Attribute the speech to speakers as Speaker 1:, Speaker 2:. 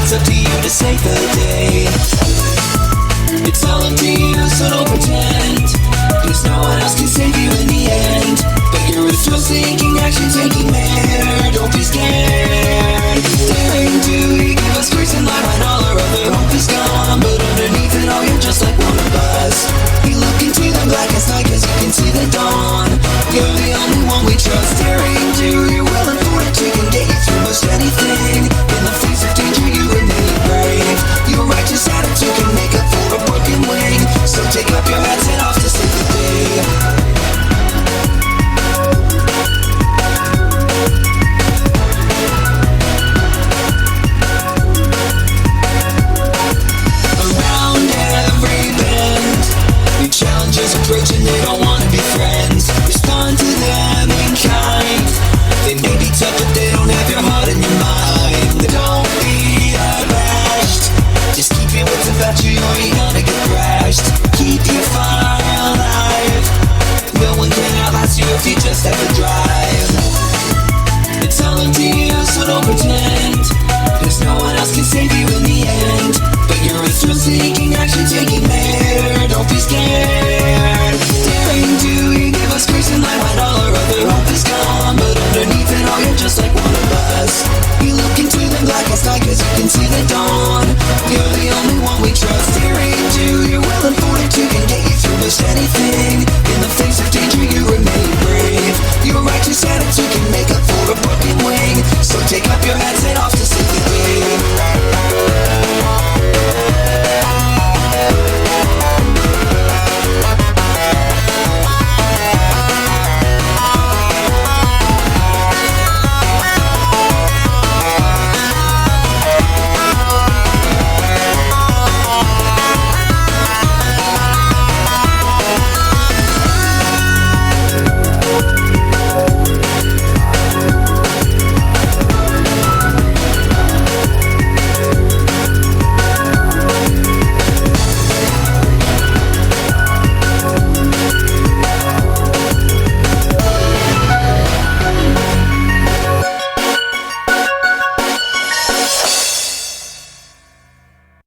Speaker 1: it's up to you to save the day. It's all up to you, so don't pretend, 'cause no one else can save you in the end. But you're a thrill-seeking, action-taking man. Don't be scared. Daring do, you give us grace and light when all our other hope is gone. But underneath it all, you're just like one of us. You look into the blackest night 'cause you can see the dawn. You're the only one we trust. Daring do, you're willing for it, you can get you through most anything. In the face of danger, you remain brave. Your righteous attitude can make up for a broken wing. So take up your hats and off to save the day. Challenges approach and they don't wanna be friends. Respond to them in kind. They may be tough but they don't have your heart and your mind. Don't be abashed. Just keep your wits about you or you're gonna get thrashed. Keep your fire alive. No one can outlast you if you just have the drive. It's all up to you, so don't pretend, 'cause no one else can save you in the end. But you're a thrill-seeking, action-taking man. Don't be scared. Daring do, you give us grace and light when all our other hope is gone. But underneath it all, you're just like one of us. You look into the blackest night 'cause you can see the dawn.